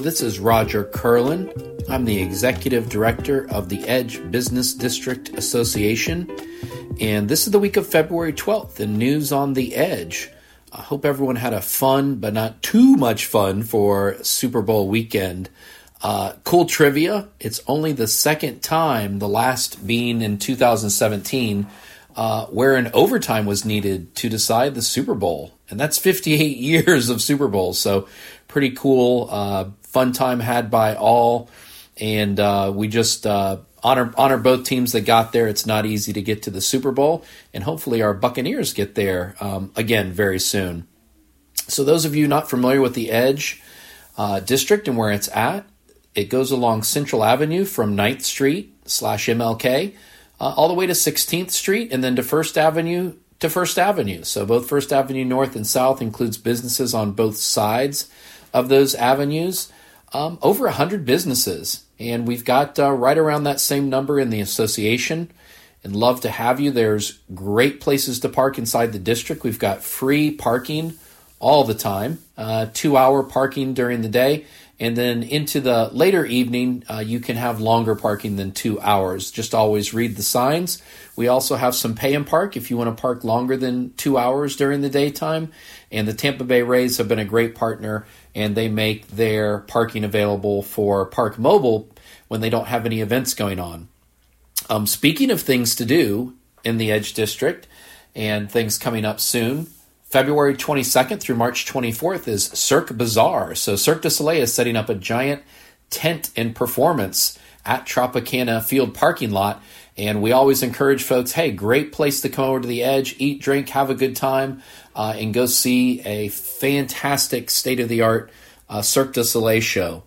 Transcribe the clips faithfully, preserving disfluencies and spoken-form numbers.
this is Roger Curlin. I'm the Executive Director of the Edge Business District Association, and this is the week of February twelfth in News on the Edge. I hope everyone had a fun, but not too much fun, for Super Bowl weekend. Uh, cool trivia, it's only the second time, the last being in two thousand seventeen, uh, where an overtime was needed to decide the Super Bowl. And that's fifty-eight years of Super Bowls, so pretty cool, uh, fun time had by all. And uh, we just uh, honor honor both teams that got there. It's not easy to get to the Super Bowl, and hopefully our Buccaneers get there um, again very soon. So those of you not familiar with the Edge uh, District and where it's at, it goes along Central Avenue from ninth Street slash M L K uh, all the way to sixteenth Street, and then to First Avenue to First Avenue. So both First Avenue North and South includes businesses on both sides of those avenues. Um, over one hundred businesses, and we've got uh, right around that same number in the association, and love to have you. There's great places to park inside the district. We've got free parking all the time, uh, two-hour parking during the day, and then into the later evening, uh, you can have longer parking than two hours. Just always read the signs. We also have some pay and park if you want to park longer than two hours during the daytime. And the Tampa Bay Rays have been a great partner, and they make their parking available for Park Mobile when they don't have any events going on. Um, speaking of things to do in the Edge District and things coming up soon, February twenty-second through March twenty-fourth is Cirque Bazaar. So Cirque du Soleil is setting up a giant tent and performance at Tropicana Field parking lot. And we always encourage folks, hey, great place to come over to the Edge, eat, drink, have a good time, uh, and go see a fantastic state-of-the-art uh, Cirque du Soleil show.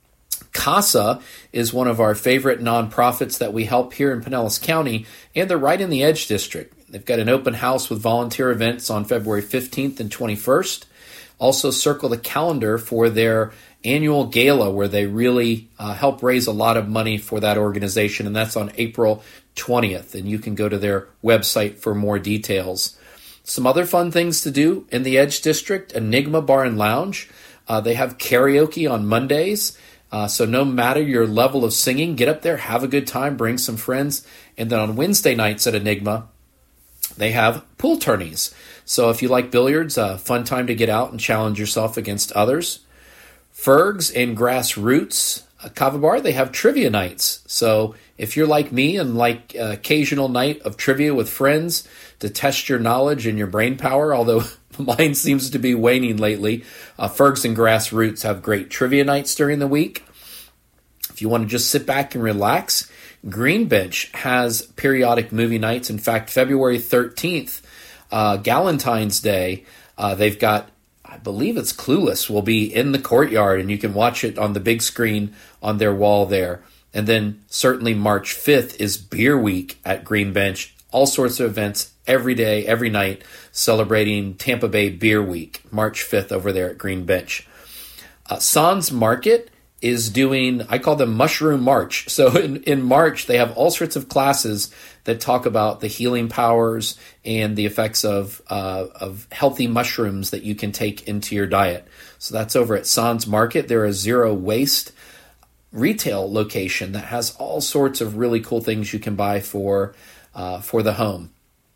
CASA is one of our favorite nonprofits that we help here in Pinellas County, and they're right in the Edge District. They've got an open house with volunteer events on February fifteenth and twenty-first. Also circle the calendar for their annual gala, where they really uh, help raise a lot of money for that organization, and that's on April twentieth, and you can go to their website for more details. Some other fun things to do in the Edge District: Enigma Bar and Lounge. Uh, they have karaoke on Mondays, uh, so no matter your level of singing, get up there, have a good time, bring some friends. And then on Wednesday nights at Enigma, they have pool tourneys. So if you like billiards, a fun time to get out and challenge yourself against others. Ferg's and Grassroots uh, Kava Bar, they have trivia nights. So if you're like me and like uh, occasional night of trivia with friends to test your knowledge and your brain power, although mine seems to be waning lately, uh, Ferg's and Grassroots have great trivia nights during the week. If you want to just sit back and relax, Green Bench has periodic movie nights. In fact, February thirteenth, uh, Galentine's Day, uh, they've got, I believe it's Clueless, will be in the courtyard, and you can watch it on the big screen on their wall there. And then certainly March fifth is Beer Week at Green Bench. All sorts of events every day, every night, celebrating Tampa Bay Beer Week, March fifth over there at Green Bench. Uh, Sans Market is doing, I call them Mushroom March. So in, in March, they have all sorts of classes that talk about the healing powers and the effects of uh, of healthy mushrooms that you can take into your diet. So that's over at Sans Market. They're a zero waste retail location that has all sorts of really cool things you can buy for uh, for the home.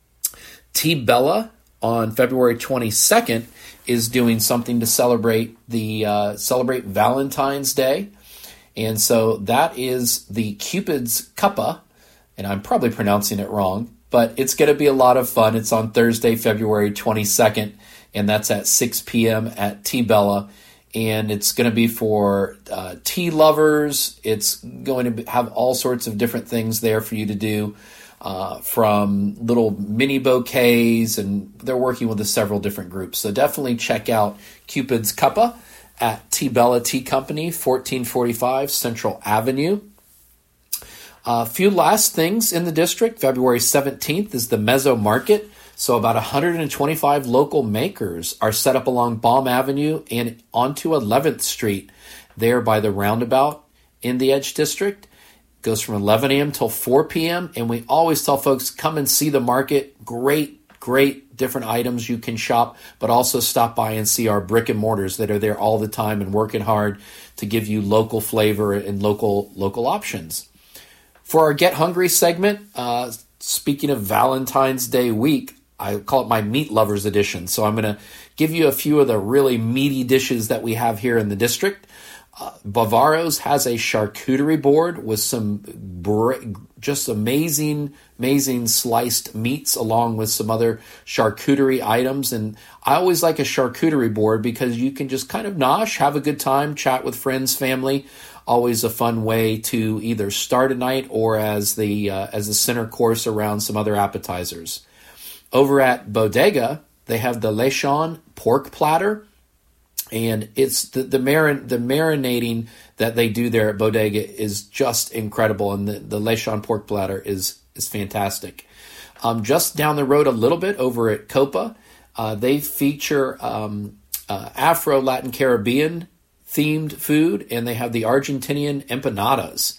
T Bella on February twenty-second is doing something to celebrate the uh, celebrate Valentine's Day. And so that is the Cupid's Cuppa, and I'm probably pronouncing it wrong, but it's going to be a lot of fun. It's on Thursday, February twenty-second, and that's at six p.m. at T Bella. And it's going to be for uh, tea lovers. It's going to be, have all sorts of different things there for you to do. Uh, from little mini bouquets, and they're working with a several different groups. So definitely check out Cupid's Cuppa at T Bella Tea Company, fourteen forty-five Central Avenue. A uh, few last things in the district. February seventeenth is the Mezzo Market. So about one hundred twenty-five local makers are set up along Baum Avenue and onto eleventh Street there by the roundabout in the Edge District. Goes from eleven a.m. till four p.m. And we always tell folks, come and see the market. Great, great different items you can shop, but also stop by and see our brick and mortars that are there all the time and working hard to give you local flavor and local local options. For our Get Hungry segment, uh, speaking of Valentine's Day week, I call it my Meat Lovers Edition. So I'm going to give you a few of the really meaty dishes that we have here in the district. Uh, Bavaro's has a charcuterie board with some br- just amazing, amazing sliced meats along with some other charcuterie items. And I always like a charcuterie board because you can just kind of nosh, have a good time, chat with friends, family. Always a fun way to either start a night or as the uh, as the center course around some other appetizers. Over at Bodega, they have the Lechon pork platter. And it's the the, marin, the marinating that they do there at Bodega is just incredible, and the, the Lechon pork platter is is fantastic. Um, just down the road a little bit over at Copa, uh, they feature um, uh, Afro Latin Caribbean themed food, and they have the Argentinian empanadas,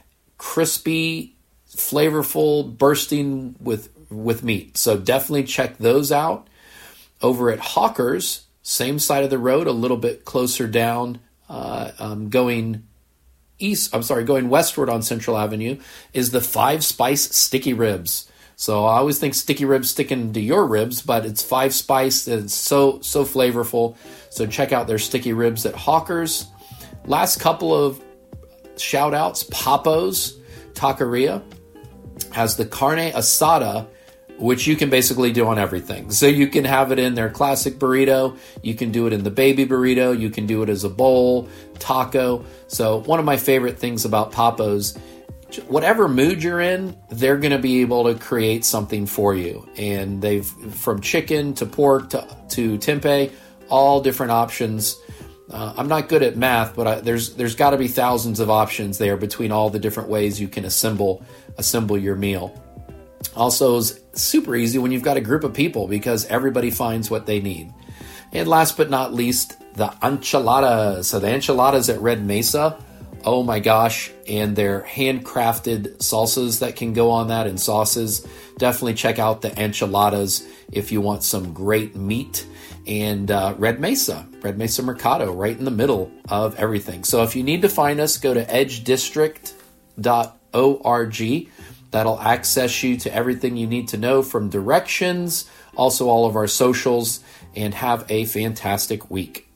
crispy, flavorful, bursting with with meat. So definitely check those out. Over at Hawker's, same side of the road, a little bit closer down, uh, um, going east, I'm sorry, going westward on Central Avenue, is the Five Spice Sticky Ribs. So I always think sticky ribs sticking to your ribs, but it's Five Spice, and it's so, so flavorful. So check out their sticky ribs at Hawker's. Last couple of shout outs, Papo's Taqueria has the carne asada, which you can basically do on everything. So you can have it in their classic burrito, you can do it in the baby burrito, you can do it as a bowl, taco. So one of my favorite things about Papo's, whatever mood you're in, they're going to be able to create something for you. And they've, from chicken to pork to, to tempeh, all different options. Uh, I'm not good at math, but I, there's there's got to be thousands of options there between all the different ways you can assemble assemble your meal. Also, is super easy when you've got a group of people because everybody finds what they need. And last but not least, the enchiladas. So the enchiladas at Red Mesa, oh my gosh, and their handcrafted salsas that can go on that and sauces. Definitely check out the enchiladas if you want some great meat. And uh, Red Mesa, Red Mesa Mercado, right in the middle of everything. So if you need to find us, go to edge district dot org. That'll access you to everything you need to know from directions, also all of our socials, and have a fantastic week.